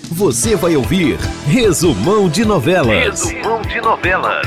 Você vai ouvir Resumão de Novelas. Resumão de Novelas.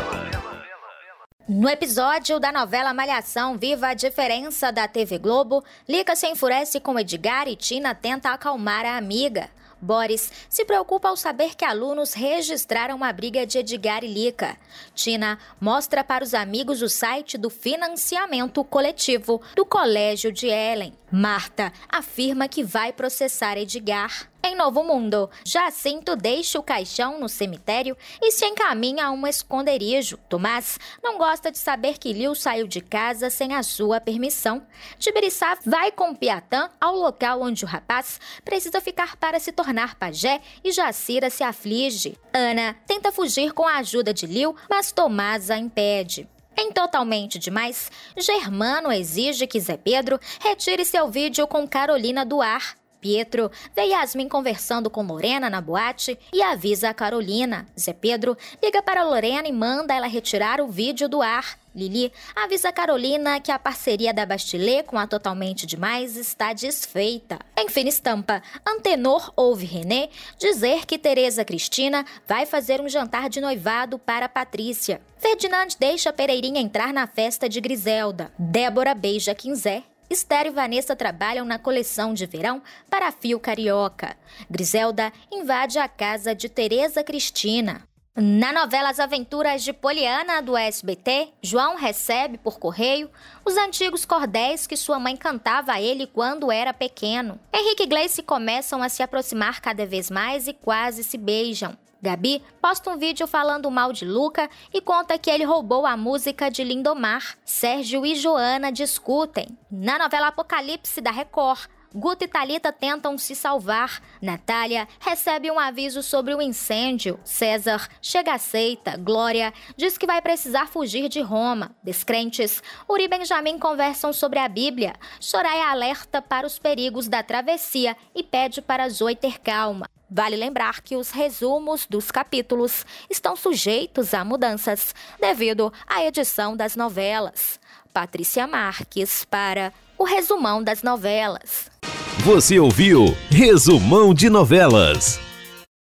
No episódio da novela Malhação, Viva a Diferença da TV Globo, Lica se enfurece com Edgar e Tina tenta acalmar a amiga. Boris se preocupa ao saber que alunos registraram a briga de Edgar e Lica. Tina mostra para os amigos o site do financiamento coletivo do colégio de Ellen. Marta afirma que vai processar Edgar. Em Novo Mundo, Jacinto deixa o caixão no cemitério e se encaminha a um esconderijo. Tomás não gosta de saber que Lil saiu de casa sem a sua permissão. Tibiriçá vai com Piatã ao local onde o rapaz precisa ficar para se tornar pajé e Jacira se aflige. Ana tenta fugir com a ajuda de Lil, mas Tomás a impede. Em Totalmente Demais, Germano exige que Zé Pedro retire seu vídeo com Carolina do ar. Pietro vê Yasmin conversando com Lorena na boate e avisa a Carolina. Zé Pedro liga para Lorena e manda ela retirar o vídeo do ar. Lili avisa a Carolina que a parceria da Bastilê com a Totalmente Demais está desfeita. Em Fina Estampa, Antenor ouve René dizer que Tereza Cristina vai fazer um jantar de noivado para Patrícia. Ferdinand deixa Pereirinha entrar na festa de Griselda. Débora beija Quinzé. Esther e Vanessa trabalham na coleção de verão para Fio Carioca. Griselda invade a casa de Tereza Cristina. Na novela As Aventuras de Poliana, do SBT, João recebe por correio os antigos cordéis que sua mãe cantava a ele quando era pequeno. Henrique e Gleice começam a se aproximar cada vez mais e quase se beijam. Gabi posta um vídeo falando mal de Luca e conta que ele roubou a música de Lindomar. Sérgio e Joana discutem. Na novela Apocalipse da Record, Guto e Thalita tentam se salvar. Natália recebe um aviso sobre o incêndio. César chega à seita. Glória diz que vai precisar fugir de Roma. Descrentes, Uri e Benjamin conversam sobre a Bíblia. Soraya alerta para os perigos da travessia e pede para Zoe ter calma. Vale lembrar que os resumos dos capítulos estão sujeitos a mudanças devido à edição das novelas. Patrícia Marques para o Resumão das Novelas. Você ouviu Resumão de Novelas.